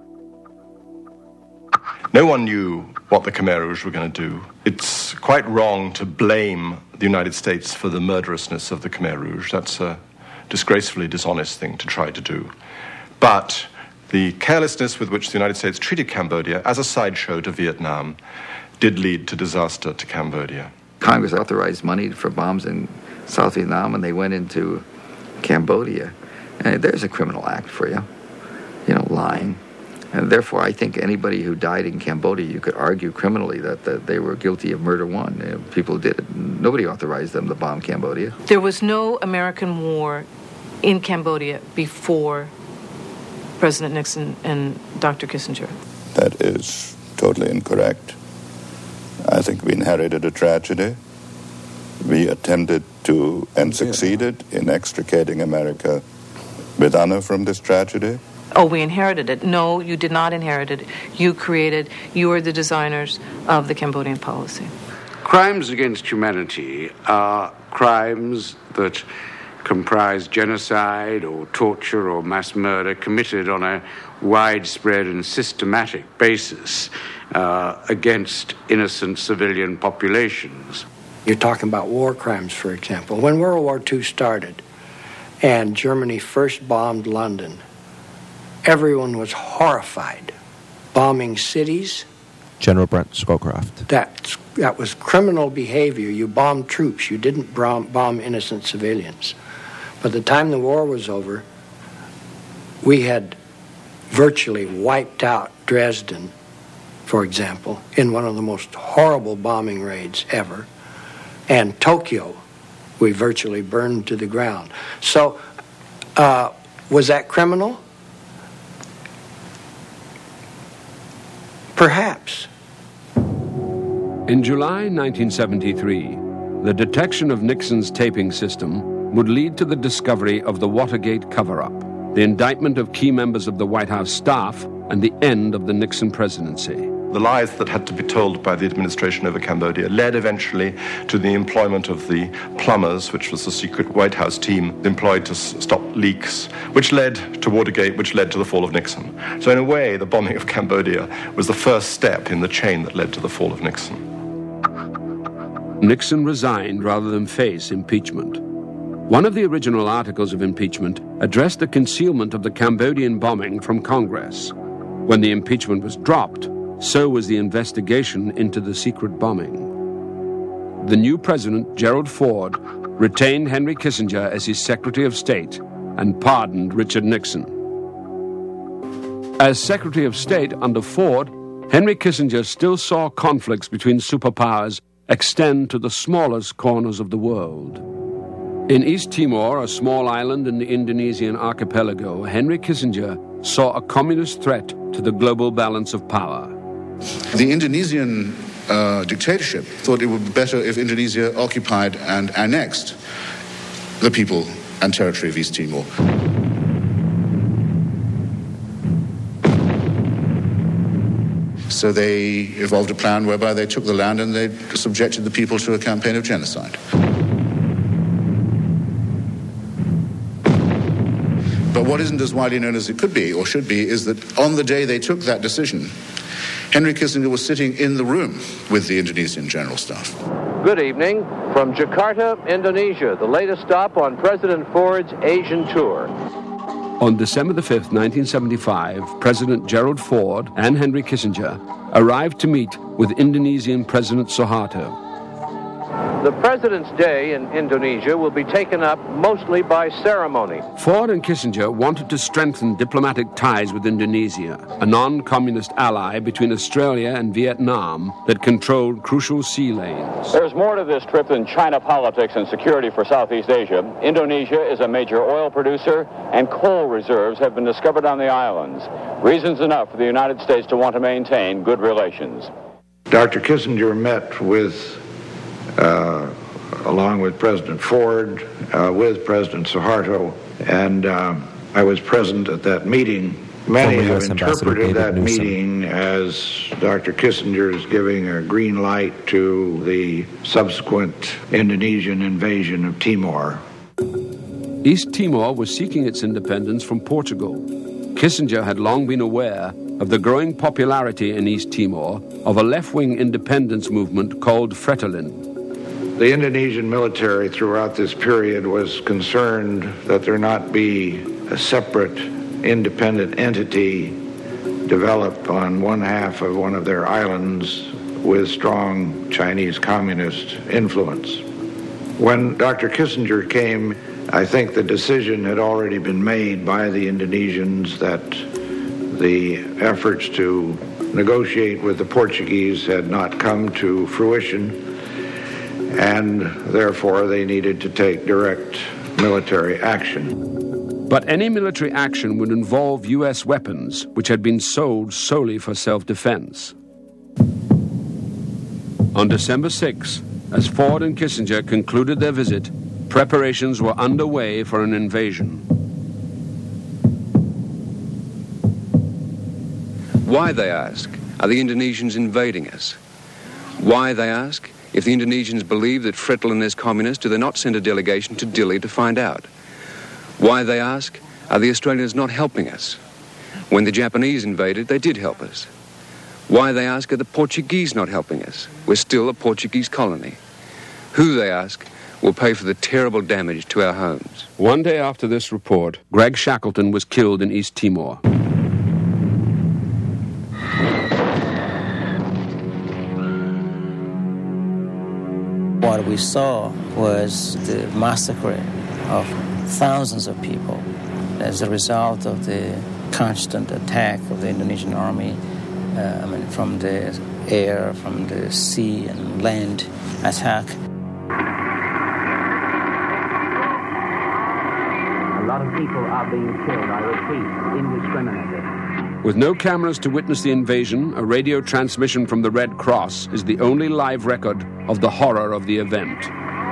No one knew what the Khmer Rouge were going to do. It's quite wrong to blame the United States for the murderousness of the Khmer Rouge. That's a disgracefully dishonest thing to try to do. But the carelessness with which the United States treated Cambodia as a sideshow to Vietnam did lead to disaster to Cambodia. Congress authorized money for bombs in South Vietnam, and they went into Cambodia. And there's a criminal act for you, you know, lying. And therefore, I think anybody who died in Cambodia, you could argue criminally that, that they were guilty of murder one. You know, people did it. Nobody authorized them to bomb Cambodia. There was no American war in Cambodia before President Nixon and Doctor Kissinger. That is totally incorrect. I think we inherited a tragedy. We attempted to and succeeded in extricating America with honor from this tragedy. Oh, we inherited it. No, you did not inherit it. You created, you are the designers of the Cambodian policy. Crimes against humanity are crimes that comprise genocide or torture or mass murder committed on a widespread and systematic basis uh, against innocent civilian populations. You're talking about war crimes, for example. When World War Two started and Germany first bombed London, everyone was horrified. Bombing cities. General Brent Scowcroft. That, that was criminal behavior. You bombed troops. You didn't bomb, bomb innocent civilians. By the time the war was over, we had virtually wiped out Dresden, for example, in one of the most horrible bombing raids ever. And Tokyo, we virtually burned to the ground. So, uh, was that criminal? Perhaps. In July nineteen seventy-three, the detection of Nixon's taping system would lead to the discovery of the Watergate cover-up, the indictment of key members of the White House staff, and the end of the Nixon presidency. The lies that had to be told by the administration over Cambodia led eventually to the employment of the plumbers, which was the secret White House team employed to s- stop leaks, which led to Watergate, which led to the fall of Nixon. So in a way, the bombing of Cambodia was the first step in the chain that led to the fall of Nixon. Nixon resigned rather than face impeachment. One of the original articles of impeachment addressed the concealment of the Cambodian bombing from Congress. When the impeachment was dropped, so was the investigation into the secret bombing. The new president, Gerald Ford, retained Henry Kissinger as his Secretary of State and pardoned Richard Nixon. As Secretary of State under Ford, Henry Kissinger still saw conflicts between superpowers extend to the smallest corners of the world. In East Timor, a small island in the Indonesian archipelago, Henry Kissinger saw a communist threat to the global balance of power. The Indonesian uh, dictatorship thought it would be better if Indonesia occupied and annexed the people and territory of East Timor. So they evolved a plan whereby they took the land and they subjected the people to a campaign of genocide. But what isn't as widely known as it could be or should be is that on the day they took that decision, Henry Kissinger was sitting in the room with the Indonesian General Staff. Good evening from Jakarta, Indonesia, the latest stop on President Ford's Asian tour. On December the fifth, nineteen seventy-five, President Gerald Ford and Henry Kissinger arrived to meet with Indonesian President Suharto. The President's Day in Indonesia will be taken up mostly by ceremony. Ford and Kissinger wanted to strengthen diplomatic ties with Indonesia, a non-communist ally between Australia and Vietnam that controlled crucial sea lanes. There's more to this trip than China politics and security for Southeast Asia. Indonesia is a major oil producer, and coal reserves have been discovered on the islands. Reasons enough for the United States to want to maintain good relations. Doctor Kissinger met with, uh, along with President Ford, uh, with President Suharto, and uh, I was present at that meeting. Many Former have U S Ambassador interpreted David that Newsom. meeting as Doctor Kissinger's giving a green light to the subsequent Indonesian invasion of Timor. East Timor was seeking its independence from Portugal. Kissinger had long been aware of the growing popularity in East Timor of a left-wing independence movement called Fretilin. The Indonesian military throughout this period was concerned that there not be a separate independent entity developed on one half of one of their islands with strong Chinese communist influence. When Doctor Kissinger came, I think the decision had already been made by the Indonesians that the efforts to negotiate with the Portuguese had not come to fruition, and therefore they needed to take direct military action. But any military action would involve U S weapons, which had been sold solely for self-defense. On December sixth, as Ford and Kissinger concluded their visit, preparations were underway for an invasion. Why, they ask, are the Indonesians invading us? Why, they ask, if the Indonesians believe that Fretilin is communist, do they not send a delegation to Dili to find out? Why, they ask, are the Australians not helping us? When the Japanese invaded, they did help us. Why, they ask, are the Portuguese not helping us? We're still a Portuguese colony. Who, they ask, will pay for the terrible damage to our homes? One day after this report, Greg Shackleton was killed in East Timor. What we saw was the massacre of thousands of people as a result of the constant attack of the Indonesian army, uh, I mean, from the air, from the sea and land attack. A lot of people are being killed, I repeat, indiscriminately. With no cameras to witness the invasion, a radio transmission from the Red Cross is the only live record of the horror of the event.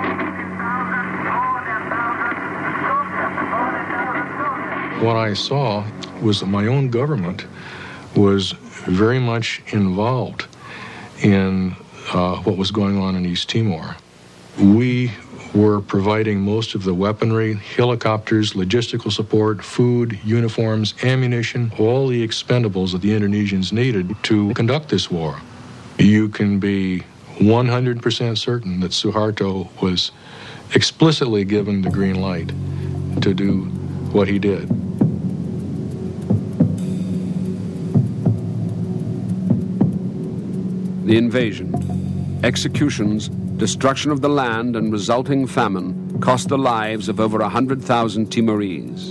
What I saw was that my own government was very much involved in uh, what was going on in East Timor. We were providing most of the weaponry, helicopters, logistical support, food, uniforms, ammunition, all the expendables that the Indonesians needed to conduct this war. You can be one hundred percent certain that Suharto was explicitly given the green light to do what he did. The invasion, executions, destruction of the land and resulting famine cost the lives of over one hundred thousand Timorese.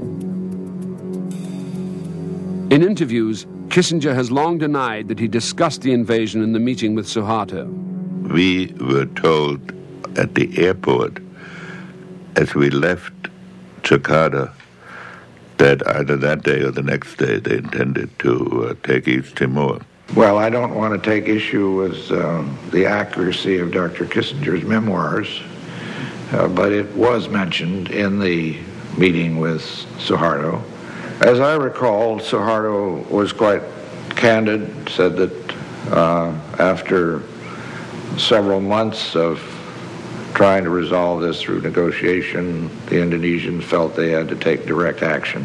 In interviews, Kissinger has long denied that he discussed the invasion in the meeting with Suharto. We were told at the airport as we left Jakarta that either that day or the next day they intended to uh, take East Timor. Well, I don't want to take issue with uh, the accuracy of Doctor Kissinger's memoirs, uh, but it was mentioned in the meeting with Suharto. As I recall, Suharto was quite candid, said that uh, after several months of trying to resolve this through negotiation, the Indonesians felt they had to take direct action.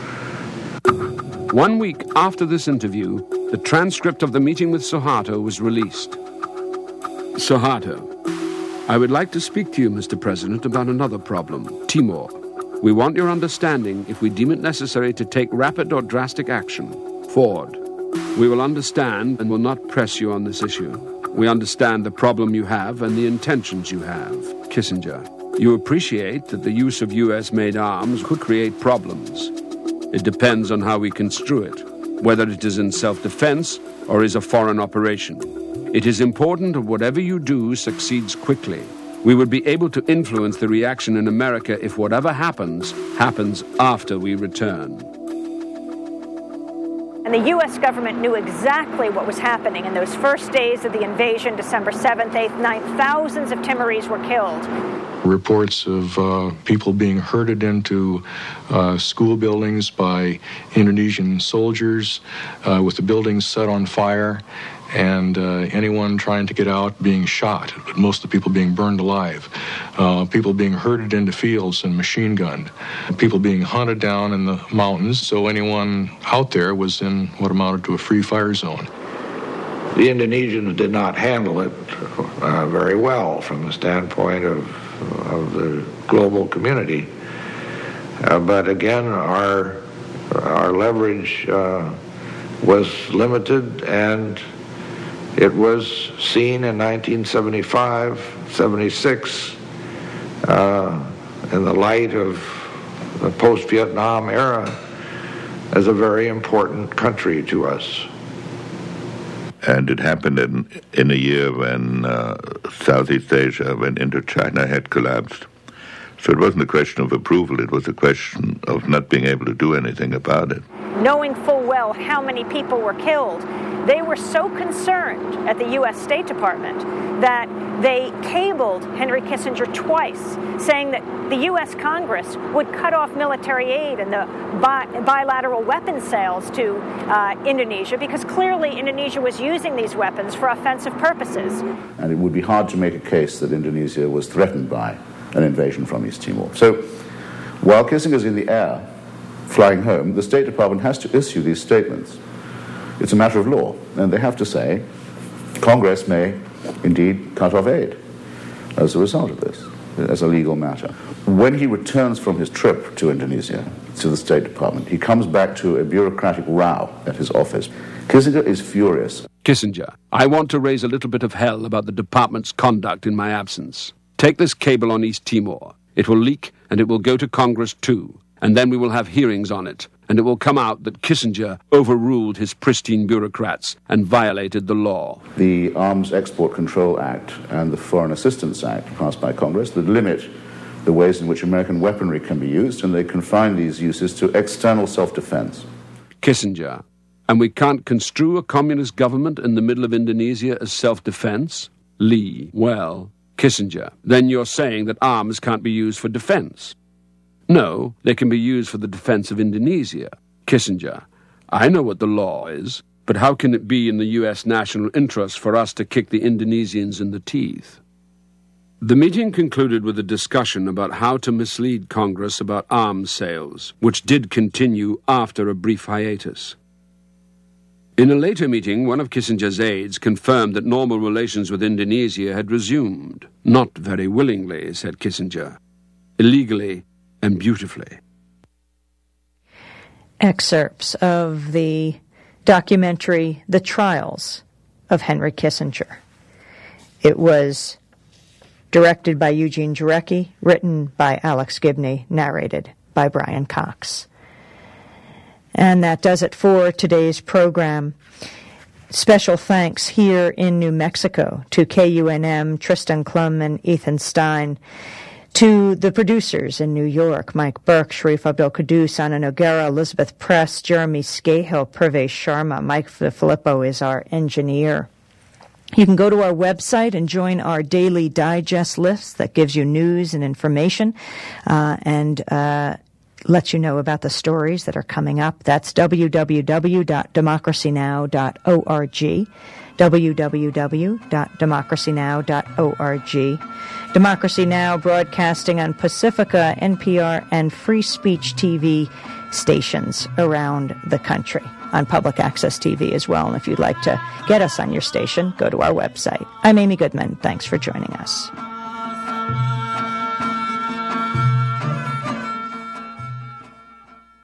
One week after this interview, the transcript of the meeting with Suharto was released. Suharto, I would like to speak to you, Mister President, about another problem, Timor. We want your understanding if we deem it necessary to take rapid or drastic action. Ford, we will understand and will not press you on this issue. We understand the problem you have and the intentions you have. Kissinger, you appreciate that the use of U S-made arms could create problems. It depends on how we construe it, whether it is in self-defense or is a foreign operation. It is important that whatever you do succeeds quickly. We would be able to influence the reaction in America if whatever happens, happens after we return. And And the U S government knew exactly what was happening in those first days of the invasion, December seventh, eighth, ninth. Thousands of Timorese were killed. Reports of uh, people being herded into uh, school buildings by Indonesian soldiers uh, with the buildings set on fire, and uh, anyone trying to get out being shot, but most of the people being burned alive. Uh, people being herded into fields and machine gunned. People being hunted down in the mountains, so anyone out there was in what amounted to a free fire zone. The Indonesians did not handle it uh, very well from the standpoint of, of the global community. Uh, but again, our, our leverage uh, was limited, and it was seen in nineteen seventy-five, seventy-six, uh, in the light of the post-Vietnam era, as a very important country to us. And it happened in, in a year when uh, Southeast Asia, when Indochina had collapsed. So it wasn't a question of approval, it was a question of not being able to do anything about it. Knowing full well how many people were killed, they were so concerned at the U S State Department that they cabled Henry Kissinger twice, saying that the U S Congress would cut off military aid and the bi- bilateral weapons sales to uh, Indonesia, because clearly Indonesia was using these weapons for offensive purposes. And it would be hard to make a case that Indonesia was threatened by an invasion from East Timor. So while Kissinger's in the air, flying home, the State Department has to issue these statements. It's a matter of law, and they have to say Congress may indeed cut off aid as a result of this, as a legal matter. When he returns from his trip to Indonesia, to the State Department, he comes back to a bureaucratic row at his office. Kissinger is furious. Kissinger, I want to raise a little bit of hell about the department's conduct in my absence. Take this cable on East Timor. It will leak, and it will go to Congress too. And then we will have hearings on it, and it will come out that Kissinger overruled his pristine bureaucrats and violated the law. The Arms Export Control Act and the Foreign Assistance Act passed by Congress that limit the ways in which American weaponry can be used, and they confine these uses to external self-defense. Kissinger, and we can't construe a communist government in the middle of Indonesia as self-defense? Lee, well, Kissinger, then you're saying that arms can't be used for defense. No, they can be used for the defense of Indonesia. Kissinger, I know what the law is, but how can it be in the U S national interest for us to kick the Indonesians in the teeth? The meeting concluded with a discussion about how to mislead Congress about arms sales, which did continue after a brief hiatus. In a later meeting, one of Kissinger's aides confirmed that normal relations with Indonesia had resumed. Not very willingly, said Kissinger. Illegally and beautifully. Excerpts of the documentary The Trials of Henry Kissinger. It was directed by Eugene Jarecki, written by Alex Gibney, narrated by Brian Cox. And that does it for today's program. Special thanks here in New Mexico to K U N M, Tristan Klum and Ethan Stein, to the producers in New York, Mike Burke, Sharif Abdel-Quddus, Anna Noguera, Elizabeth Press, Jeremy Scahill, Pravesh Sharma. Mike Filippo is our engineer. You can go to our website and join our daily digest list that gives you news and information uh, and uh, lets you know about the stories that are coming up. That's w w w dot democracy now dot org, w w w dot democracy now dot org. Democracy Now! Broadcasting on Pacifica, N P R, and Free Speech T V stations around the country, on Public Access T V as well. And if you'd like to get us on your station, go to our website. I'm Amy Goodman. Thanks for joining us.